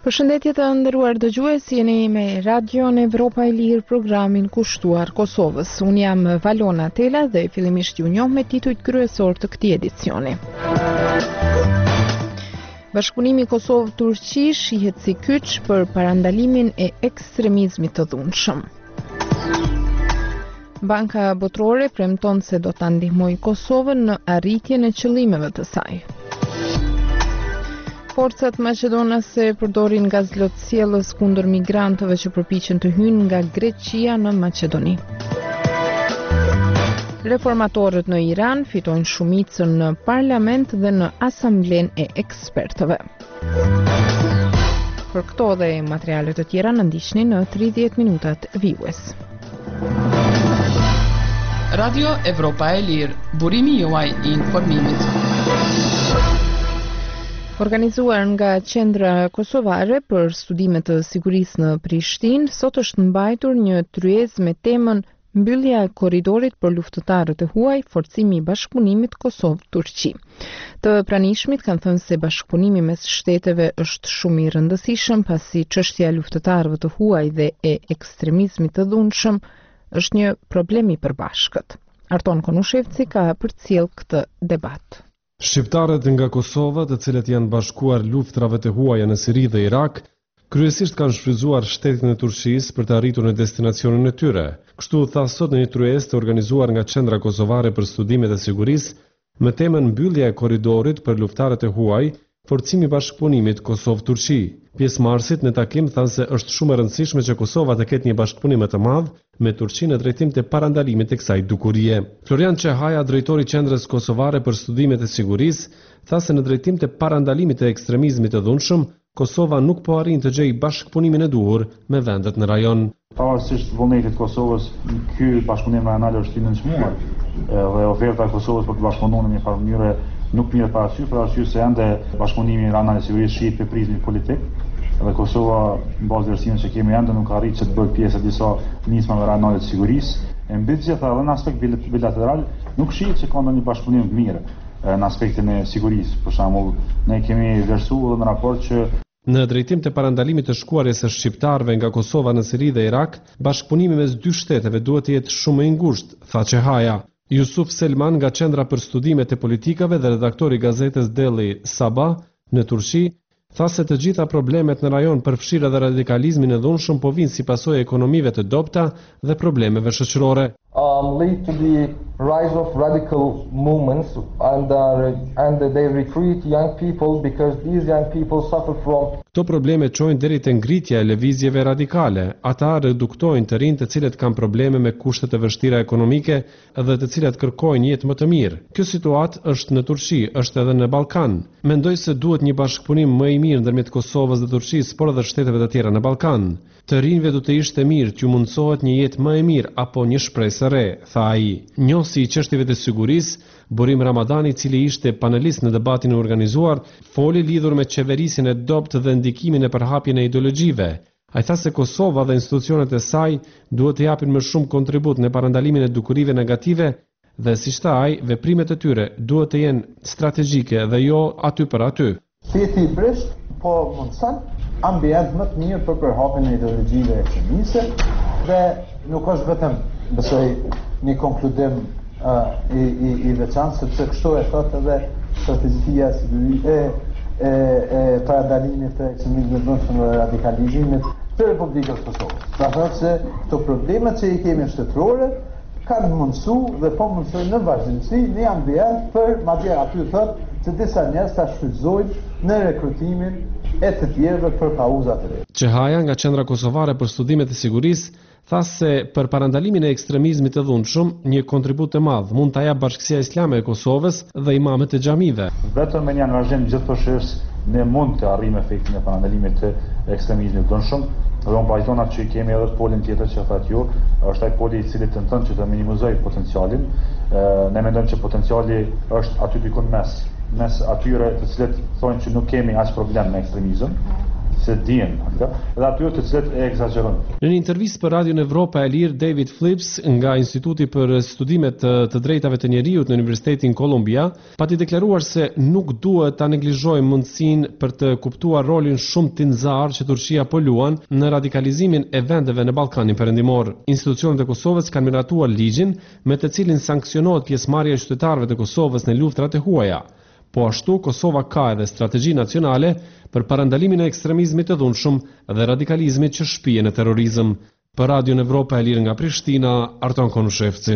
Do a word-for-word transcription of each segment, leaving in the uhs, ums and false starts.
Përshëndetje të nderuar dëgjues, jeni me Radion Evropa e Lirë, programin kushtuar Kosovës. Unë jam Valona Tela dhe fillimisht ju njoh me titujt kryesor të këtij edicioni. Bashkëpunimi Kosovë-Turqi shihet si kyç për parandalimin e ekstremizmit të dhunshëm. Banka Botërore premton se do ta ndihmojë Kosovën në arritjen e qëllimeve të saj. Forcat maqedonase përdorin gazlotësjellës kundër migrantëve që përpiqen të hyjnë nga Greqia në Maqedoni. Reformatorët në Iran fitojnë shumicën në parlament dhe në asamblen e ekspertëve. Për këto dhe materiale të tjera në ndiqni në tridhjetë minutat vijues. Radio Evropa e Lirë, burimi juaj i informimit. Organizuar nga Qendra Kosovare për Studime të Sigurisë në Prishtinë, sot është mbajtur një tryezë me temën Mbyllja e korridorit për luftëtarët e huaj, forcimi i bashkëpunimit Kosovë-Turqi. Të pranishmit kanë thënë se bashkëpunimi mes shteteve është shumë i rëndësishëm pasi çështja e luftëtarëve të huaj dhe e ekstremizmit të dhunshëm është një problem i përbashkët. Arton Konushevci ka përcjell këtë debat. Shqiptarët nga Kosova, të cilët janë bashkuar luftrave të huaja në Siri dhe Irak, kryesisht kanë shfrytzuar shtetin e Turqisë për të arritur në destinacionin e tyre. Kështu tha sot në një tryezë të organizuar nga Qendra Kosovare për Studimet e Sigurisë, me temën Mbyllja e korridorit për luftarët e huaj, forcimi i bashkëpunimit Kosovë-Turqi. Pjesëmarrësit në takim thanë se është shumë e rëndësishme që Kosova të ketë një bashkëpunim më të madh me Turqinë në drejtim të parandalimit të kësaj dukurie. Florian Çehaja, drejtori i Qendrës Kosovare për Studimet e Sigurisë, tha se në drejtim të parandalimit të ekstremizmit të dhunshëm, Kosova nuk po arrin të gjejë bashkëpunimin e duhur me vendet në rajon. Pavarësisht vullnetit Kosovës, ky bashkëpunim rajonal është i nënçmuar dhe oferta e Kosovës për të bashkëpunuar në një farë mënyre nuk mirë parasysh, për arsye se ende bashkëpunimi rajonal i sigurisë shihet për prizmin politik dhe Kosova, në bazë të vlerësimeve që kemi ende, nuk arrit që të bëhet pjesë e disa nismave rajonale të sigurisë. E mbi të gjitha, edhe në aspekt bilateral, nuk shihet se ka ndonjë bashkëpunim të mirë në aspektin e sigurisë. Për shembull, ne kemi vlerësuar në raport që në drejtim të parandalimit të shkuarjes së shqiptarëve nga Kosova në Siri dhe Irak, bashkëpunimi mes dy shteteve duhet të jetë shumë i ngushtë, tha Çehaja. Yusuf Selman nga Qendra për Studimet e Politikave dhe redaktori i gazetës Delli Sabah në Turqi, tha se të gjitha problemet në rajon përfshirë edhe radikalizmin e dhunshëm po vinë si pasojë e ekonomive të dobta dhe problemeve shoqërore. Um, lead to the rise of radical movements and, uh, and they recruit young people because these young people suffer from. Këto probleme çojnë deri te ngritja e lëvizjeve radikale. Ata reduktojnë të rinj të cilët kanë probleme me kushte të vështira ekonomike dhe të cilët kërkojnë jetë më të mirë. Kjo situatë është në Turqi, është edhe në Ballkan. Mendoj se duhet një bashkëpunim më i mirë ndërmjet Kosovës dhe Turqisë, por edhe shteteve të tjera në Ballkan. Të rinjve do të ishte mirë t'ju mundsohet një jetë më e mirë apo një shpresë e re, tha ai. Njohësi i çështjeve të sigurisë, Burim Ramadani, i cili ishte panelist në debatin e organizuar, foli lidhur me qeverisin e dobët dhe ndikimin e përhapjen e ideologjive. Ai tha se Kosova dhe institucionet e saj duhet të japin më shumë kontribut në parandalimin e dukurive negative dhe, siç tha ai, veprimet e tyre duhet të jenë strategjike dhe jo aty për aty. Shteti i Prisht po mundson ambient më të mirë për përhapjen e ideologjive ekstremiste dhe nuk është vetëm besoj një konkludim uh, i, i, i veçantë, sepse kështu e thotë edhe strategjia e, e, e parandalimit të ekstremizmit dhunshëm dhe radikalizmit të Republikës Kosovës. Pra thotë se këto problemet që i kemi shtetërore kanë mundësu dhe po mundsojnë në vazhdimsi një ambient për, madje aty thotë, që disa njerëz ta shfrytëzojnë në rekrutimin e të tjerëve për kauza të reja. Çehaja nga Qendra Kosovare për Studimet e Sigurisë tha se për parandalimin e ekstremizmit të dhunshëm një kontribut të madh mund ta jap Bashkësia Islame e Kosovës dhe imamët e xhamive. Vetëm me një angazhim gjithëkohës ne mund të arrijmë efektin e parandalimit të ekstremizmit të dhunshëm. Dhe unë pajtona që kemi edhe polin tjetër që thatë ju, është ai poli i cili tenton që të minimizojë potencialin. Ne mendojmë që potenciali është aty diku mes, mes atyre të cilët thonë që nuk kemi as problem me ekstremizëm, se dihen atë, dhe atyre të cilët e egzagerojnë. Në një intervistë për Radion Evropa e Lirë, David Phillips nga Instituti për Studimet të, të Drejtave të Njeriut në Universitetin Columbia, pati deklaruar se nuk duhet ta neglizhojmë mundësinë për të kuptuar rolin shumë tinzar që Turqia po luan në radikalizimin e vendeve në Ballkanin Perëndimor. Institucionet e Kosovës kanë miratuar ligjin me të cilin sankcionohet pjesëmarrja e qytetarëve të Kosovës në luftrat e huaja. Po ashtu, Kosova ka edhe strategji nacionale për parandalimin e ekstremizmit të dhunshëm dhe radikalizmit që shpihen në terrorizëm. Për Radion Evropa e Lirë nga Prishtina, Arton Konushevci.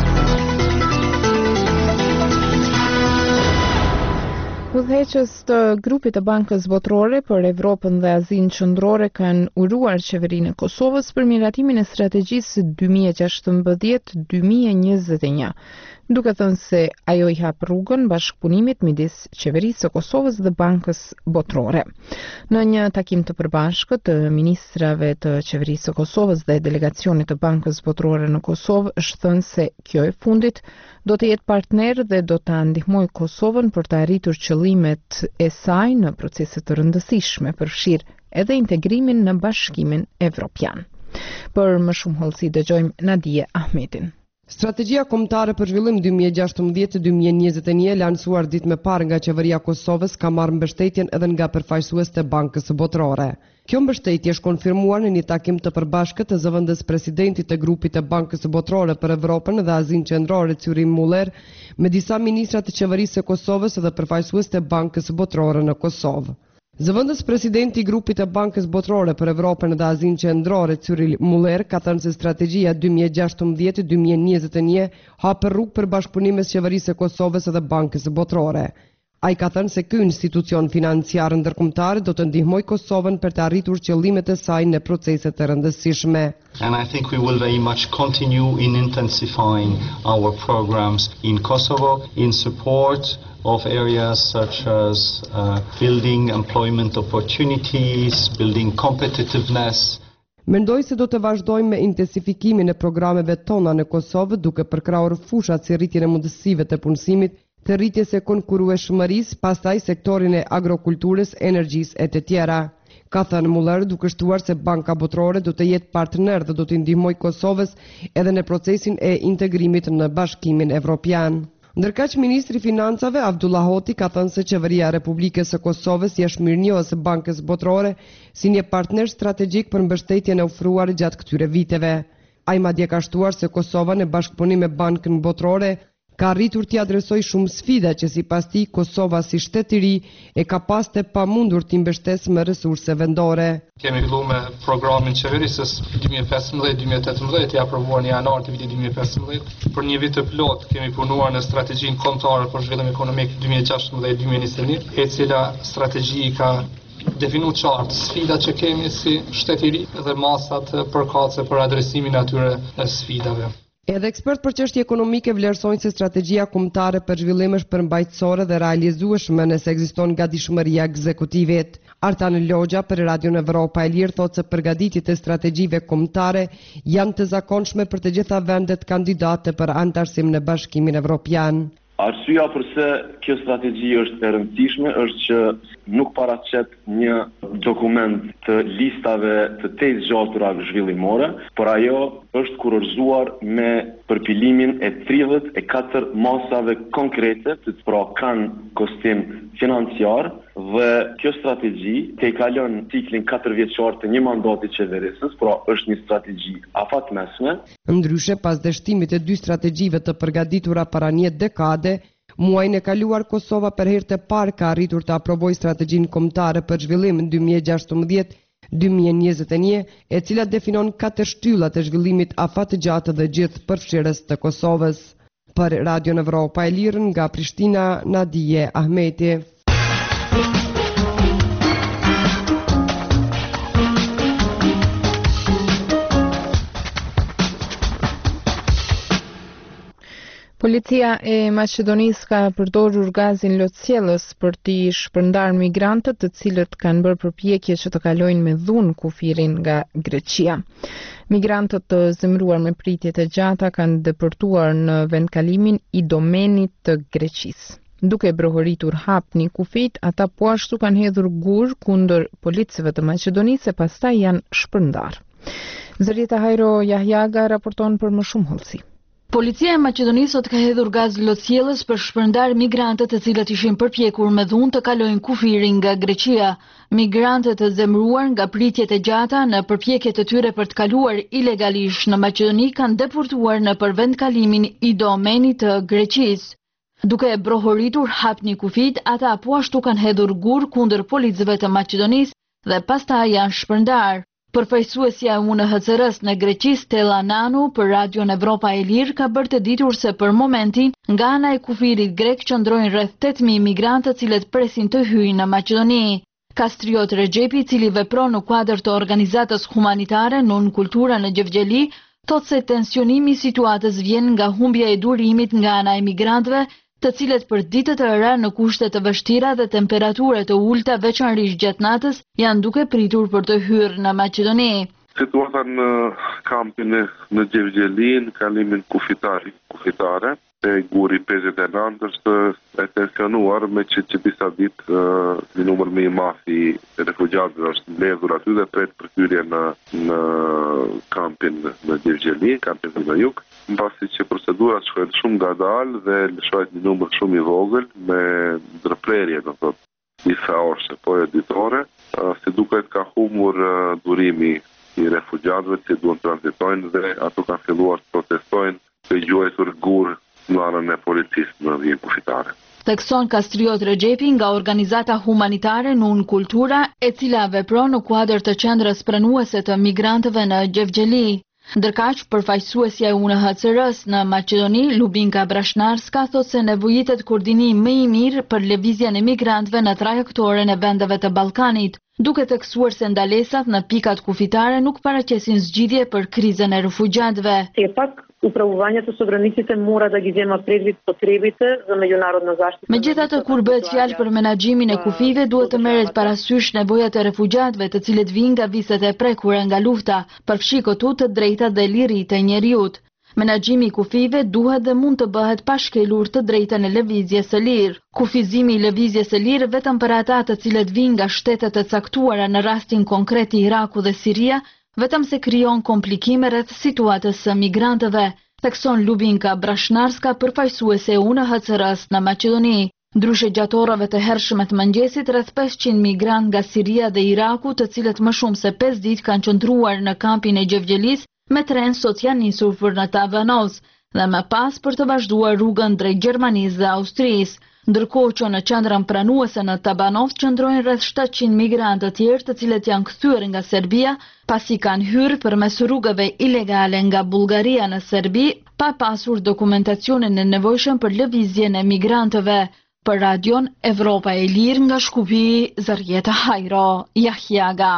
Udhëheqës të grupit të Bankës Botërore për Evropën dhe Azinë Qendrore kanë uruar qeverinë e Kosovës për miratimin e strategjisë dy mijë e gjashtëmbëdhjetë deri dy mijë e njëzet e një, duke thënë se ajo i hap rrugën bashkëpunimit midis qeverisë së Kosovës dhe Bankës Botërore. Në një takim të përbashkët të ministrave të qeverisë së Kosovës dhe delegacionit të Bankës Botërore në Kosovë, është thënë se kjo e fundit do të jetë partner dhe do të ndihmojë Kosovën për të arritur qëllimet e saj në procese të rëndësishme, përfshirë edhe integrimin në Bashkimin Evropian. Për më shumë hollësi dëgjojmë Nadije Ahmetin. Strategjia kombëtare për zhvillim dy mijë e gjashtëmbëdhjetë deri dy mijë e njëzet e një, lansuar ditë më parë nga qeveria e Kosovës, ka marrë mbështetjen edhe nga përfaqësuesit e Bankës Botërore. Kjo mbështetje është konfirmuar në një takim të përbashkët të zëvendës presidentit të grupit të Bankës Botërore për Evropën dhe Azinë Qendrore, Cyrim Muller, me disa ministra të qeverisë së Kosovës dhe përfaqësuesit e Bankës Botërore në Kosovë. Zëvendës presidenti i grupit të Bankës Botërore për Evropën dhe Azinë Qendrore, Cyril Muller, ka thënë se strategjia dy mijë e gjashtëmbëdhjetë deri dy mijë e njëzet e një hap rrugë për bashkëpunim mes qeverisë së Kosovës dhe Bankës Botërore. Ai ka thënë se ky institucion financiar ndërkombëtar do të ndihmojë Kosovën për të arritur qëllimet e saj në procese të rëndësishme. And I think we will very much continue in intensifying our programs in Kosovo in support of areas such as uh, building employment opportunities, building competitiveness. Mendoj se do të vazhdojmë me intensifikimin e programeve tona në Kosovë, duke përkrahur fushat si rritjen e mundësive të punësimit, të rritjes së konkurrueshmërisë, pastaj sektorin e agrokulturës, energjisë e të tjera. Ka thënë Muller, duke shtuar se Banka Botërore do të jetë partner dhe do të ndihmojë Kosovës edhe në procesin e integrimit në Bashkimin Evropian. Ndërkaq ministri i financave Abdullah Hoti ka thënë se qeveria e Republikës së Kosovës i është mirënjohës së Bankës Botërore si një partner strategjik për mbështetjen e ofruar gjatë këtyre viteve. Ai madje ka shtuar se Kosova në bashkëpunim me Bankën Botërore ka arritur t'i adresoj shumë sfida që sipas tij Kosova si shtet i ri e ka pas të pamundur t'i mbështesë me resurse vendore. Kemi filluar me programin qeverisës dy mijë e pesëmbëdhjetë deri dy mijë e tetëmbëdhjetë, ja aprovuar në janar të vitit dy mijë e pesëmbëdhjetë. Për një vit të plot kemi punuar në strategjinë kombëtare për zhvillim ekonomik dy mijë e gjashtëmbëdhjetë deri dy mijë e njëzet e një, e cila strategji ka definu qartë sfidat që kemi si shtet i ri dhe masat përkatëse për adresimin e atyre sfidave. Edhe ekspert për çështje ekonomike vlerësojnë se strategjia kombëtare për zhvillim është përmbajtësore dhe realizueshme nëse ekziston gatishmëria ekzekutive. Artan Logja për Radion Evropa e Lirë thotë se përgatitjet e strategjive kombëtare janë të zakonshme për të gjitha vendet kandidate për anëtarësim në Bashkimin Evropian. Arsyeja pse kjo strategji është e rëndësishme është që nuk paraqet një dokument të listave të tezë gjatura zhvillimore, por ajo është kurorzuar me përpilimin e tridhjetë e katër masave konkrete të pra kanë kostim financiar dhe kjo strategji te kalon ciklin katër vjeçar të një mandati qeverisës, pra është një strategji afatmesme. Ndryshe pas dështimit të dy strategjive të përgatitura para një dekade, muajin e kaluar Kosova për herë të parë ka arritur të aprovojë strategjinë kombëtare për zhvillim dy mijë e gjashtëmbëdhjetë deri dy mijë e njëzet e një, e cila definon katër shtylla të zhvillimit afatgjatë dhe gjithë përfshirës të Kosovës. Për Radion Evropa e Lirë nga Prishtina, Nadije Ahmeti. Policia e Maqedonisë ka përdorur gazin lotësjellës për t'i shpërndarë migrantët të cilët kanë bërë përpjekje që të kalojnë me dhunë kufirin nga Greqia. Migrantët të zemëruar me pritje të gjata kanë depërtuar në vendkalimin Idomenit të Greqisë. Duke brohoritur hapni kufit, ata po ashtu kanë hedhur gur kundër policëve të Maqedonisë e pastaj janë shpërndar. Zërieta Hajro Jahjaga raporton për më shumë hollësi. Policia e Maqedonisë sot ka hedhur gaz lotësjellës për shpërndar migrantët të cilët ishin përpjekur me dhunë të kalojnë kufirin nga Greqia. Migrantët të zemëruar nga pritjet e gjata në përpjekjet e tyre për të kaluar ilegalisht në Maqedoni kanë deportuar në përvendkalimin Idomeni të Greqisë. Duke brohoritur hapni kufit, ata po ashtu kanë hedhur gur kundër policëve të Maqedonisë dhe pastaj janë shpërndar. Përfaqësuesja e U N H C R-s në Greqi, Stella Nanu, për Radion Evropa e Lirë ka bërë të ditur se për momentin nga ana e kufirit grek qëndrojnë rreth tetë mijë migrantë të cilët presin të hyjnë në Maqedoni. Kastriot Rexhepi, i cili vepron në kuadër të organizatës humanitare Nun Kultura në Gjevgjeli, thotë se tensionimi i situatës vjen nga humbja e durimit nga ana e migrantëve, të cilët për ditët e ëra në kushte të vështira dhe temperature të ulta veçanërisht gjatë natës janë duke pritur për të hyrë në Maqedoni. Situata në kampin në Gjevgjeli, në kalimin kufitari, kufitare, e guri pesëdhjetë e nëntë është e tensionuar me që që disa ditë një numër më i madh i refugjatëve është mbledhur aty dhe pret përhyrje në në kampin në Gjevgjeli, kampin në jug, mbasi që procedurat shkojnë shumë ngadalë dhe lëshohet një numër shumë i vogël me ndërprerje, do thotë, disa orëshe po editore, si duket ka humbur durimi i refugjatëve që duan transitojnë dhe ato kanë filluar të protestojnë të gjuajtur gur në anën e policisë në vijën kufitare. Thekson Kastriot Rexhepi nga organizata humanitare Nun Kultura, e cila vepron në kuadër të qendrës pranuese të migrantëve në Gjevgjeli. Ndërkaq, përfaqësuesja e U N H C R-s në Maqedoni, Lubinka Brashnarska, thotë se nevojitet koordinim më i mirë për lëvizjen e migrantëve në trajektoren e vendeve të Ballkanit, duke theksuar se ndalesat në pikat kufitare nuk paraqesin zgjidhje për krizën e refugjatëve. Pak upravovanja së sovranitetin mora da gi vjema predvit potrebite dhe međunarodna zaštita. Megjithatë, kur bëhet fjalë për menaxhimin e kufive, duhet të merret parasysh nevojat e refugjatëve të cilët vijnë nga viset e prekura nga lufta, përfshi këtu të drejtat dhe liritë e njeriut. Menaxhimi i kufive duhet dhe mund të bëhet pa shkelur të drejtën e lëvizjes së lirë. Kufizimi i lëvizjes së lirë vetëm për ata të cilët vijnë nga shtetet e caktuara në rastin konkret i Iraku dhe Siria, vetëm se krijon komplikime rreth situatës së migrantëve, thekson Lubinka Brashnarska, përfaqësuese e U N H C R-s në Maqedoni. Ndryshe gjatë orave të hershme të mëngjesit, rreth pesëqind migrant nga Siria dhe Iraku, të cilët më shumë se pesë ditë kanë qëndruar në kampin e Gjevgjelis, me tren sot janë nisur për në Tavanos dhe më pas për të vazhduar rrugën drejt Gjermanisë dhe Austrisë. Ndërkohë që në qendrën pranuese në Tabanov qëndrojnë rreth shtatëqind migrantë të tjerë të cilët janë kthyer nga Serbia, pasi kanë hyrë përmes rrugëve ilegale nga Bullgaria në Serbi, pa pasur dokumentacionin e nevojshëm për lëvizjen e migrantëve. Për Radion Evropa e Lirë nga Shkupi, Zërieta Hajro Jahjaga.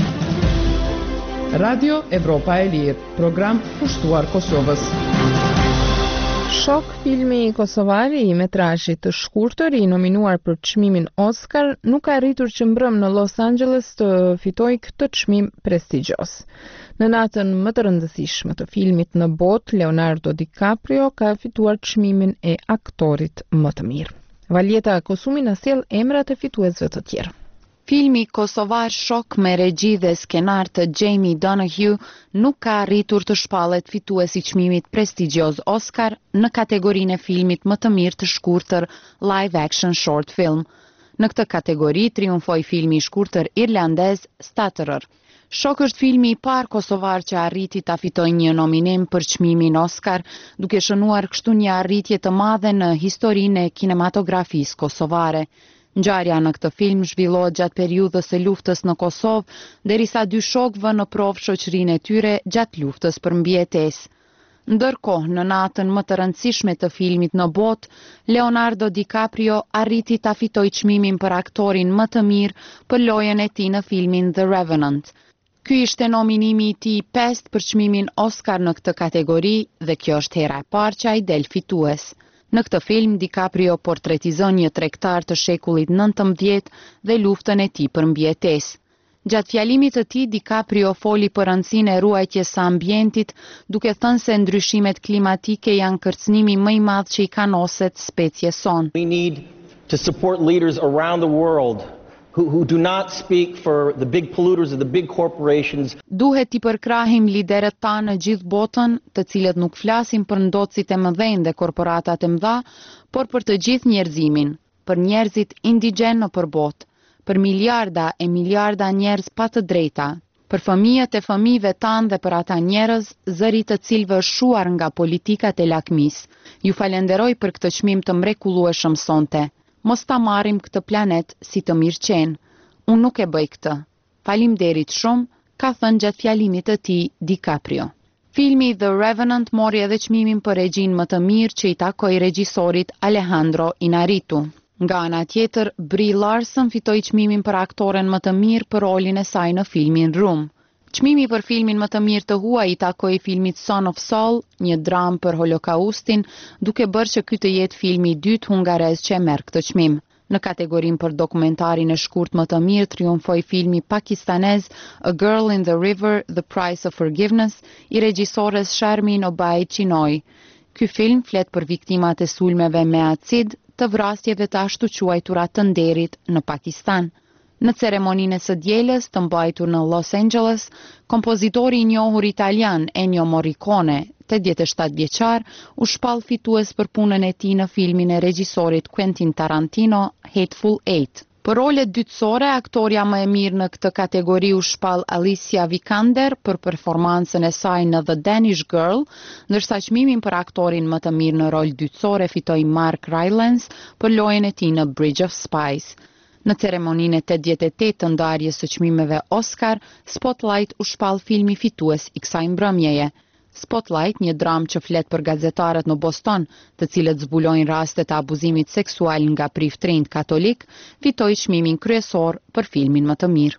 Radio Evropa e Lirë, program kushtuar Kosovës. Shok, filmi kosovar i metrazhit të shkurtër i nominuar për çmimin Oscar, nuk ka arritur që mbrëm në Los Angeles të fitojë këtë çmim prestigjos. Në natën më të rëndësishme të filmit në botë, Leonardo DiCaprio ka fituar çmimin e aktorit më të mirë. Valjeta Kosumi na sjell emrat e fituesve të tjerë. Filmi kosovar Shok me regji dhe skenar të Jamie Donahue nuk ka arritur të shpallet fituesi i çmimit prestigjioz Oscar në kategorinë e filmit më të mirë të shkurtër live action short film. Në këtë kategori triumfoi filmi i shkurtër irlandez Stutterer. Shok është filmi i parë kosovar që arriti ta fitojë një nominim për çmimin Oscar, duke shënuar kështu një arritje të madhe në historinë e kinematografisë kosovare. Ngjarja në këtë film zhvillohet gjatë periudhës së luftës në Kosovë, derisa dy shokëve në provë shoqërinë e tyre gjatë luftës për mbijetesë. Ndërkohë, në natën më të rëndësishme të filmit në botë, Leonardo DiCaprio arriti ta fitojë çmimin për aktorin më të mirë për lojën e tij në filmin The Revenant. Ky ishte nominimi i tij i pestë për çmimin Oscar në këtë kategori dhe kjo është hera e parë që ai del fitues. Në këtë film, DiCaprio portretizon një tregtar të shekullit nëntëmbëdhjetë dhe luftën e tij për mbijetesë. Gjatë fjalimit të tij, DiCaprio foli për rëndësinë e ruajtjes së ambientit, duke thënë se ndryshimet klimatike janë kërcënimi më i madh që i kanë oset species son. We need to support leaders around the world who, who do not speak for the big polluters of the big corporations. Duhet t'i përkrahim liderët tanë në gjithë botën, të cilët nuk flasin për ndotësit e mëdhenj dhe korporatat e mëdha, por për të gjithë njerëzimin, për njerëzit indigjen në përbot, për miliarda e miliarda njerëz pa të drejta, për fëmijët e fëmijëve tanë dhe për ata njerëz zërit të cilëve është shuar nga politikat e lakmis. Ju falenderoj për këtë çmim të mrekullueshëm sonte. Mos ta marrim këtë planet si të mirëqen. Unë nuk e bëj këtë. Faleminderit shumë, ka thënë gjatë fjalimit të tij DiCaprio. Filmi The Revenant mori edhe çmimin për regjinë më të mirë që i takoi regjisorit Alejandro Inarritu. Nga ana tjetër, Brie Larson fitoi çmimin për aktoren më të mirë për rolin e saj në filmin Room. Çmimi për filmin më të mirë të huaj i takoi filmit Son of Saul, një dramë për Holokaustin, duke bërë që ky të jetë filmi i dytë hungarez që e merr këtë çmim. Në kategorinë për dokumentarin e shkurt më të mirë triumfoi filmi pakistanez A Girl in the River, The Price of Forgiveness, i regjisores Sharmin Obaid Chinoy. Ky film flet për viktimat e sulmeve me acid, të vrasjeve të ashtu quajtura të nderit në Pakistan. Në ceremoninë së dielës të mbajtur në Los Angeles, kompozitori i njohur italian Ennio Morricone, tetëdhjetë e shtatë vjeçar, u shpall fitues për punën e tij në filmin e regjisorit Quentin Tarantino, Hateful Eight. Për rolet dytësore, aktoria më e mirë në këtë kategori u shpall Alicia Vikander për performancën e saj në The Danish Girl, ndërsa çmimin për aktorin më të mirë në rol dytësore fitoi Mark Rylance për lojën e tij në Bridge of Spies. Në ceremoninë e tetëdhjetë e tetë të ndarjes së çmimeve Oscar, Spotlight u shpall filmi fitues i kësaj mbrëmjeje. Spotlight, një dramë që flet për gazetarët në Boston, të cilët zbulojnë rastet e abuzimit seksual nga priftërinjt katolik, fitoi çmimin kryesor për filmin më të mirë.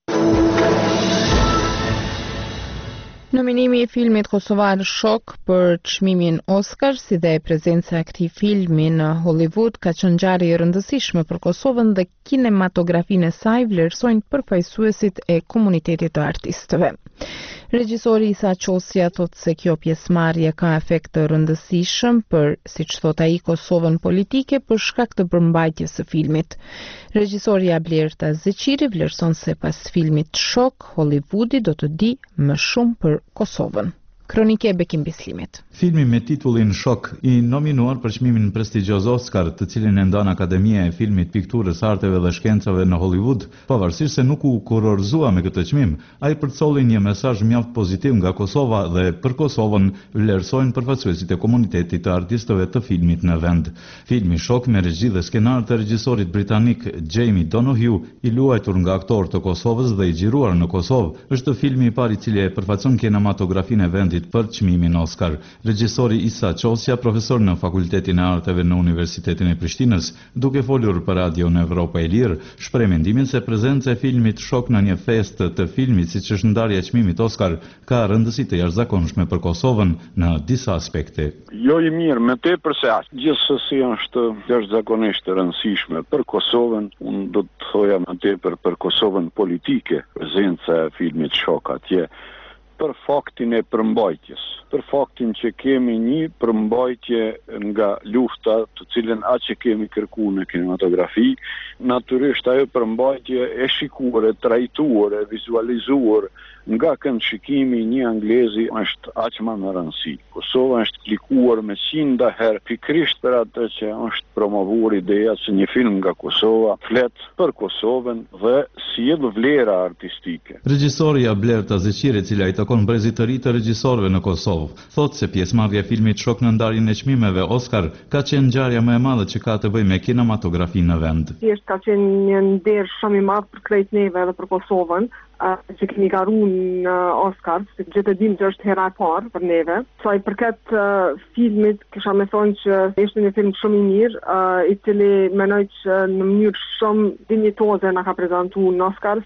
Nominimi i filmit kosovar Shok për çmimin Oscar, si dhe prezenca e këtij filmi në Hollywood ka qenë ngjarje e rëndësishme për Kosovën dhe kinematografinë e saj vlerësojnë përfaqësuesit e komunitetit të artistëve. Regjisori Isa Qosja thotë se kjo pjesëmarrje ka efekt të rëndësishëm për, siç thot ai, Kosovën politike për shkak të përmbajtjes së filmit. Regjisoria Blerta Zeqiri vlerëson se pas filmit Shok, Hollywoodi do të di më shumë për Kosovën. Kronike e Bekim Bislimit. Filmi me titullin Shok i nominuar për çmimin prestigjioz Oscar, të cilin e ndan Akademia e Filmit, Pikturës, Arteve dhe Shkencave në Hollywood, pavarësisht se nuk u kurorëzua me këtë çmim, ai përcolli një mesazh mjaft pozitiv nga Kosova dhe për Kosovën vlerësojnë përfaqësuesit e komunitetit të artistëve të filmit në vend. Filmi Shok me regji dhe skenar të regjisorit britanik Jamie Donoghue, i luajtur nga aktorë të Kosovës dhe i xhiruar në Kosovë, është filmi i parë i cili e përfaqëson kinematografinë e vendit për çmimin Oscar. Regjisori Isa Qosja, profesor në Fakultetin e Arteve në Universitetin e Prishtinës, duke folur për Radio në Evropa e Lirë, shpreh mendimin se prezenca e filmit Shok në një festë të filmit, siç është ndarja e çmimit Oscar, ka rëndësi të jashtëzakonshme për Kosovën në disa aspekte. Jo i mirë, me tepër se aq. Gjithsesi është jashtëzakonisht e rëndësishme për Kosovën, unë do të thoja më tepër për Kosovën politike, prezenca e filmit Shok atje, për faktin e përmbajtjes, për faktin që kemi një përmbajtje nga lufta të cilën aq e kemi kërkuar në kinematografi, natyrisht ajo përmbajtje e shikuar, e trajtuar, e vizualizuar nga këndshikimi i një anglezi është aq më në rëndësi. Kosova është klikuar me qindë herë pikrisht për atë që është promovuar ideja se një film nga Kosova flet për Kosovën dhe sjell vlera artistike. Regjisoria Blerta Zeqiri, e cila i takon brezit të ri të regjisorëve në Kosovë, thotë se pjesëmarrja e filmit Shok në ndarjen e çmimeve Oscar ka qenë ngjarja më e madhe që ka të bëjë me kinematografinë në vend. Thjesht ka qenë një nder shumë i madh për krejt neve dhe për Kosovën, që kemi garu në Oscar, se gjithë e dim që është hera e parë për neve. Sa i përket uh, filmit, kisha me thonë që ishte një film shumë i mirë, uh, i cili menoj që në mënyrë shumë dinjitoze na ka prezentu në Oscars,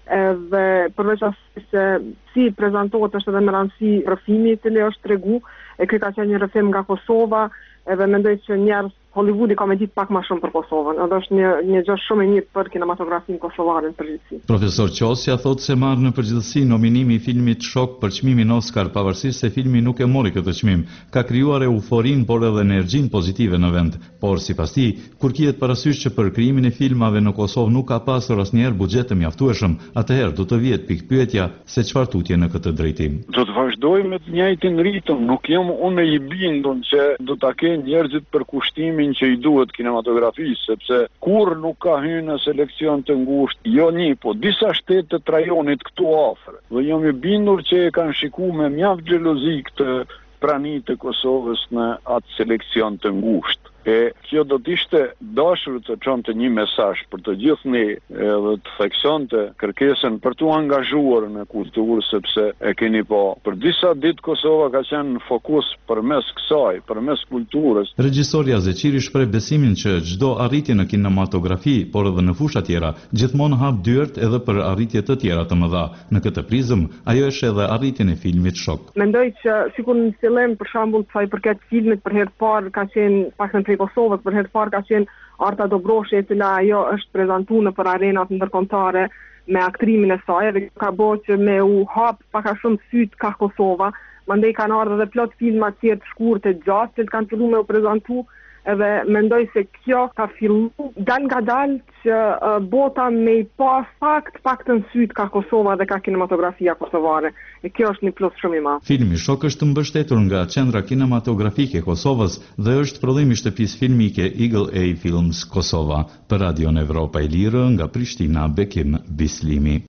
dhe përveç asaj se si prezentohet është edhe me rëndësi rrëfimi i cili është tregu, e ky ka qenë një rrëfim nga Kosova, edhe mendoj që njerëz Hollywoodi ka me ditë pak më shumë për Kosovën, edhe është një një gjë shumë e mirë për kinematografinë kosovare në përgjithësi. Profesor Qosja thotë se marrë në përgjithësi nominimi i filmit Shok për çmimin Oscar, pavarësisht se filmi nuk e mori këtë çmim. Ka krijuar euforinë por edhe energjinë pozitive në vend, por sipas tij, kur kihet parasysh që për krijimin e filmave në Kosovë nuk ka pasur asnjëherë buxhet të mjaftueshëm, atëherë do të vihet pikpyetja se çfarë tutje në këtë drejtim. Do të vazhdojmë me të njëjtin ritëm, nuk jam unë i bindur që do ta kenë njerëzit për kushtimin që i duhet kinematografisë, sepse kur nuk ka hyrë në selekcion të ngushtë, jo një, po disa shtete të rajonit këtu afër. Dhe jam i bindur që e kanë shikuar me mjaft xhelozi këtë praninë të Kosovës në atë selekcion të ngushtë. E kjo do të ishte dashur të çonte një mesazh për të gjithë ne edhe të theksonte kërkesën për t'u angazhuar në kulturë, sepse e keni po për disa ditë Kosova ka qenë në fokus përmes kësaj, përmes kulturës. Regjisorja Zeqiri shpreh besimin që çdo arritje në kinematografi, por edhe në fusha tjera, gjithmonë hap dyert edhe për arritje të tjera të mëdha. Në këtë prizëm, ajo është edhe arritjen e filmit Shok. Mendoj që sikur në fillim për shembull sa i përket filmit për herë të parë ka qenë pak në Kosovës për herë të parë ka qenë Arta Dobroshi, e cila ajo është prezantuar në për arenat ndërkombëtare me aktrimin e saj, dhe ka bërë që me u hap pak a shumë syt ka Kosova, mandej kanë ardhur edhe plot filma të tjerë të shkurtë të gjatë që kanë filluar me u prezantu, edhe mendoj se kjo ka filluar dal nga dal që uh, bota me i pas fakt pak të syt ka Kosova dhe ka kinematografia kosovare. E kjo është një plus shumë i madh. Filmi Shok është mbështetur nga Qendra Kinematografike e Kosovës dhe është prodhim i shtëpisë filmike Eagle A Films Kosova. Për Radion Evropa e Lirë nga Prishtina, Bekim Bislimi.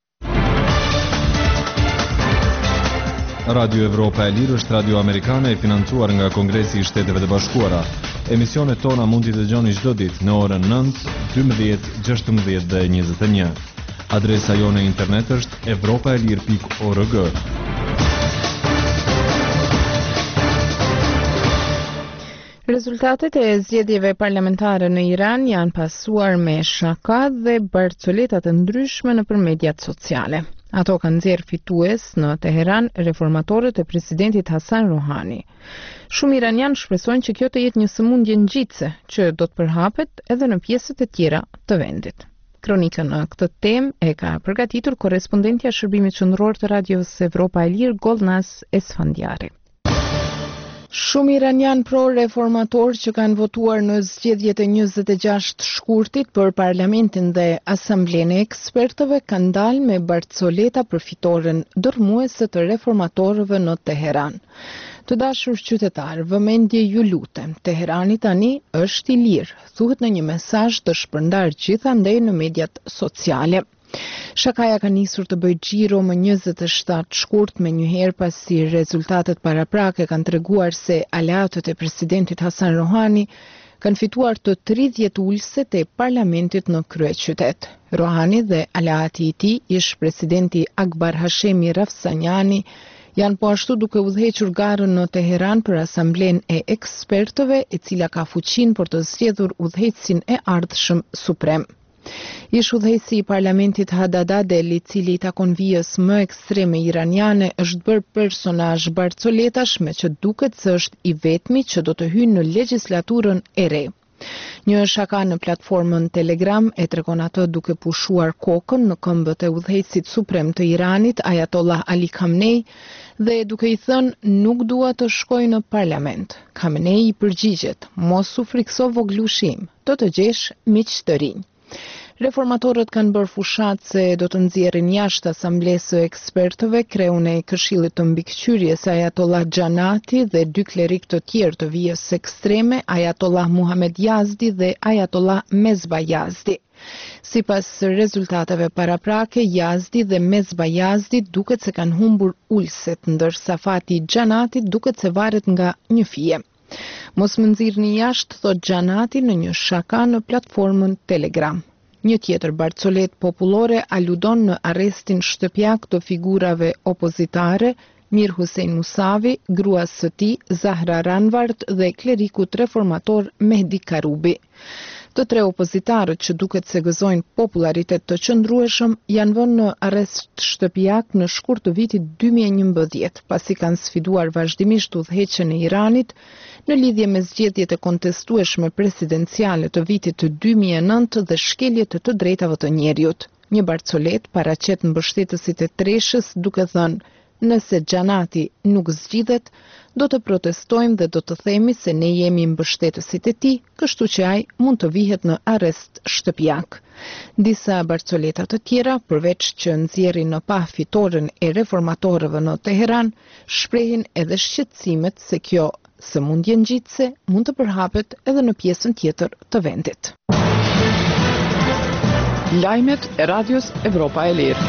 Radio Evropa e Lirë është radio amerikane e financuar nga Kongresi i Shteteve të Bashkuara. Emisionet tona mund t'i dëgjoni çdo ditë në orën nëntë, dymbëdhjetë, gjashtëmbëdhjetë dhe njëzet e një. Adresa jone internet është evropaelir pikë org. Rezultatet e zgjedhjeve parlamentare në Iran janë pasuar me shaka dhe barcoleta të ndryshme nëpër mediat sociale. Ato kanë nxjerrë fitues në Teheran reformatorët e presidentit Hasan Rohani. Shumë iranianë shpresojnë që kjo të jetë një sëmundje ngjitse që do të përhapet edhe në pjesët e tjera të vendit. Kronikën në këtë temë e ka përgatitur korrespondentja e shërbimit qendror të Radios Evropa e Lirë, Golnaz Esfandiari. Shumë iranian pro-reformator që kanë votuar në zgjedhjet e njëzet e gjashtë shkurtit për parlamentin dhe asamblenë e ekspertëve kanë dalë me barcoleta për fitoren dërmuese të reformatorëve në Teheran. Të dashur qytetar, vëmendje ju lutem, Teherani tani është i lirë, thuhet në një mesazh të shpërndar gjithandej në mediat sociale. Shakaja ka nisur të bëjë xhiro më njëzet e shtatë shkurt me njëherë pasi rezultatet paraprake kanë treguar se aleatët e presidentit Hasan Rohani kanë fituar të tridhjetë ulëset e parlamentit në kryeqytet. Rohani dhe aleati i tij, ish presidenti Akbar Hashemi Rafsanjani, janë po ashtu duke udhëhequr garën në Teheran për asamblenë e ekspertëve, e cila ka fuqinë për të zgjedhur udhëheqësin e ardhshëm suprem. Ish udhëheqësi i parlamentit Hadadadel, i cili i takon vijës më ekstreme iraniane, është bërë personazh barcoletash, me që duket se është i vetmi që do të hyjë në legjislaturën e re. Një shaka në platformën Telegram e tregon atë duke pushuar kokën në këmbët e udhëheqësit suprem të Iranit, Ayatollah Ali Khamenei, dhe duke i thënë nuk dua të shkoj në parlament. Khamenei i përgjigjet: mos u frikso voglushim, do të gjesh miq të rinj. Reformatorët kanë bërë fushat se do të nxjerrin jashtë asamblesë së ekspertëve kreun e Këshillit të Mbikëqyrjes Ayatollah Xhanati dhe dy klerik të tjerë të vijës ekstreme, Ayatollah Muhammad Yazdi dhe Ayatollah Mezba Yazdi. Sipas rezultateve paraprake, Yazdi dhe Mezba Yazdi duket se kanë humbur ulëset, ndërsa fati Xhanati duket se varet nga një fije. Mos më nxirrni jashtë, thot Xhanati në një shaka në platformën Telegram. Një tjetër barcolet popullore aludon në arrestin shtëpiak të figurave opozitare, Mir Hussein Musavi, gruas së tij Zahra Ranvart dhe klerikut reformator Mehdi Karubi. Të tre opozitarët që duket se gëzojnë popularitet të qëndrueshëm janë vënë në arrest shtëpiak në shkurt të vitit dy mijë e njëmbëdhjetë, pasi kanë sfiduar vazhdimisht udhëheqjen e Iranit në lidhje me zgjedhjet e kontestueshme presidenciale të vitit të dy mijë e nëntë dhe shkeljet të të drejtave të njerëzit. Një Barcolet paraqet mbështetësit e Treshës duke thënë: "Nëse Xhanati nuk zgjidhet, do të protestojmë dhe do të themi se ne jemi mbështetësit e tij, kështu që ai mund të vihet në arrest shtëpiak." Disa Barcoleta të tjera, përveç që nxjerrin në pa fitoren e reformatorëve në Teheran, shprehin edhe shqetësimet se kjo sëmundje ngjitse mund të përhapet edhe në pjesën tjetër të vendit. Lajmet e Radios Evropa e Lirë.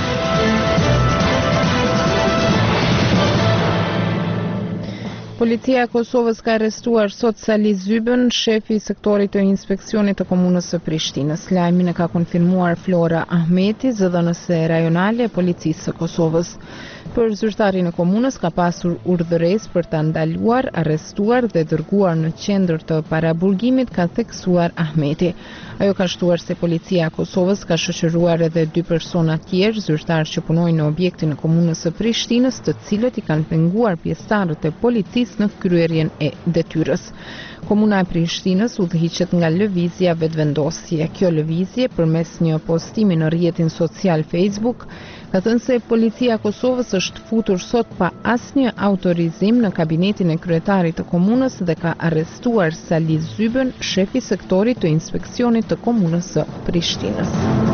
Policia e Kosovës ka arrestuar sot Sali Zybën, shefi i sektorit të inspeksionit të komunës së Prishtinës. Lajmin e ka konfirmuar Flora Ahmeti, zëdhënëse rajonale e policisë së Kosovës. Për zyrtarin e komunës ka pasur urdhëresë për ta ndaluar, arrestuar dhe dërguar në qendër të paraburgimit, ka theksuar Ahmeti. Ajo ka shtuar se policia e Kosovës ka shoqëruar edhe dy persona tjerë, zyrtar që punojnë në objektin e komunës së Prishtinës, të cilët i kanë penguar pjesëtarët e policisë në kryerjen e detyrës. Komuna e Prishtinës udhëhiqet nga lëvizja vetëvendosje. Kjo lëvizje, përmes një postimi në rrjetin social Facebook, ka thënë se policia e Kosovës është futur sot pa asnjë autorizim në kabinetin e kryetarit të komunës dhe ka arrestuar Sali Zybën, shefi i sektorit të inspeksionit të komunës së Prishtinës.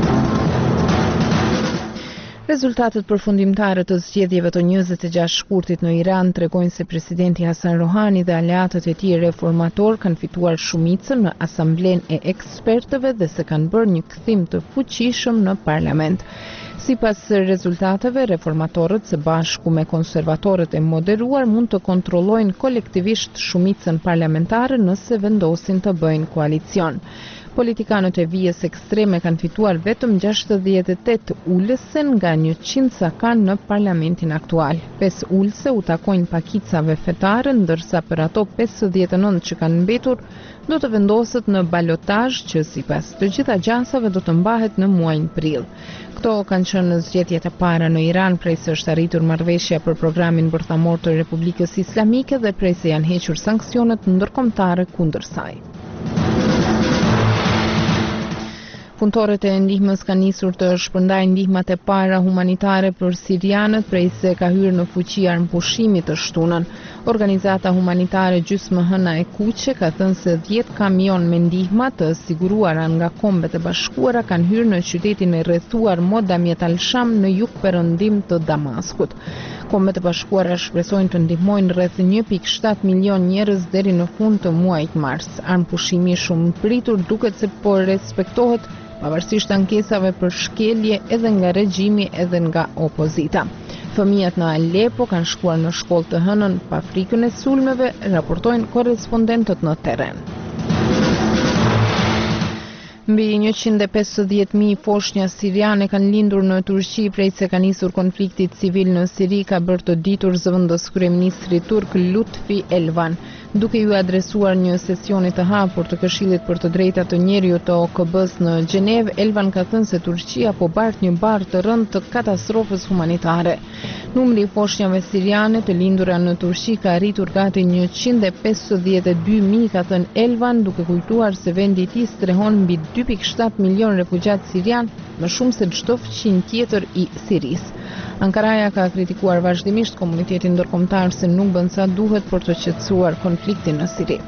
Rezultatet përfundimtare të zgjedhjeve të njëzet e gjashtë shkurtit në Iran tregojnë se presidenti Hasan Rohani dhe aleatët e tij reformator kanë fituar shumicën në asamblen e ekspertëve dhe se kanë bërë një kthim të fuqishëm në parlament. Sipas rezultateve, reformatorët së bashku me konservatorët e moderuar mund të kontrollojnë kolektivisht shumicën parlamentare nëse vendosin të bëjnë koalicion. Politikanët e vijës ekstreme kanë fituar vetëm gjashtëdhjetë e tetë ulëse nga njëqind sa kanë në parlamentin aktual. pesë ulëse u takojnë pakicave fetare, ndërsa për ato pesëdhjetë e nëntë që kanë mbetur do të vendoset në balotazh që sipas të gjitha gjasave do të mbahet në muajin prill. Këto kanë qenë zgjedhjet e para në Iran prej se është arritur marrëveshja për programin bërthamor të Republikës Islamike dhe prej se janë hequr sanksionet ndërkombëtare kundër saj. Punëtorët e ndihmës kanë nisur të shpërndajnë ndihmat e para humanitare për sirianët prej se ka hyrë në fuqi armëpushimi të shtunën. Organizata humanitare Gjysmë Hëna e Kuqe ka thënë se dhjetë kamion me ndihma të siguruara nga Kombet e Bashkuara kanë hyrë në qytetin e rrethuar Modamjet al-Sham në jugperëndim të Damaskut. Kombet e Bashkuara shpresojnë të ndihmojnë rreth një pikë shtatë milion njerëz deri në fund të muajit mars. Armëpushimi shumë pritur duket se po respektohet pavarësisht ankesave për shkelje edhe nga regjimi edhe nga opozita. Fëmijët në Aleppo kanë shkuar në shkollë të hënën pa frikën e sulmeve, raportojnë korrespondentët në terren. Mbi njëqind e pesëdhjetë mijë foshnja siriane kanë lindur në Turqi prej se ka nisur konflikti civil në Siri, ka bërë të ditur zëvendës kryeministri turk Lutfi Elvan. Duke ju adresuar një sesioni të hapur të Këshillit për të Drejtat të Njeriut të O K B-s në Gjenevë, Elvan ka thënë se Turqia po bart një barë të rëndë të katastrofës humanitare. Numri i foshnjave siriane të lindura në Turqi ka arritur gati njëqind e pesëdhjetë e dy mijë, ka thënë Elvan, duke kujtuar se vendi i tij strehon mbi dy pikë shtatë milion refugjat sirian, më shumë se çdo fqin tjetër i Sirisë. Ankaraja ka kritikuar vazhdimisht komunitetin ndërkombëtar se nuk bën sa duhet për të qetësuar konfliktin në Siri.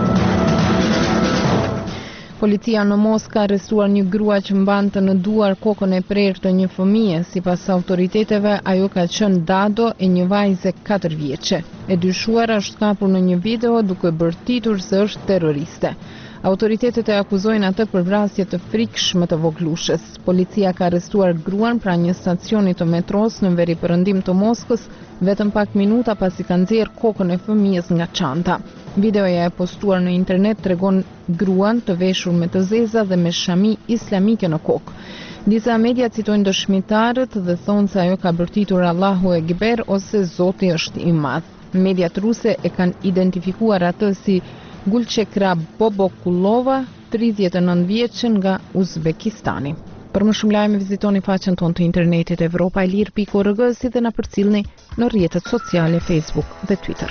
Policia në Moskë ka arrestuar një grua që mbante në duar kokën e prerë të një fëmije. Sipas autoriteteve, ajo ka qenë dado e një vajze katër vjeçe. E dyshuara është kapur në një video duke bërtitur se është terroriste. Autoritetet e akuzojnë atë për vrasje të frikshme të voglushës. Policia ka arrestuar gruan pra një stacioni të metros në veriperëndim të Moskës, vetëm pak minuta pasi ka nxjerrë kokën e fëmijës nga çanta. Videoja e postuar në internet tregon gruan të veshur me të zeza dhe me shami islamike në kokë. Disa media citojnë dëshmitarët dhe thonë se ajo ka bërtitur Allahu Ekber ose Zoti është i madh. Mediat ruse e kanë identifikuar atë si Gulçekra Bobokulova, tridhjetë e nëntë vjeçën nga Uzbekistani. Për më shumë lajme vizitoni faqen tonë të internetit evropaelir pikë org si dhe na përcjellni në rrjetet sociale Facebook dhe Twitter.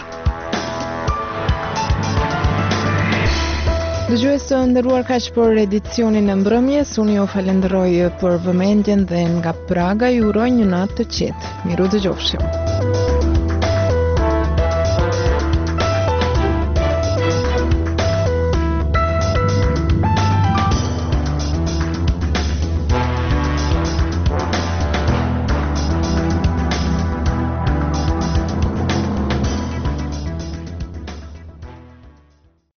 Dëgjues të nderuar, kaq për edicionin e mbrëmjes. Unë ju falenderoj për vëmendjen dhe nga Praga ju uroj një natë të qetë. Miru dëgjofshim.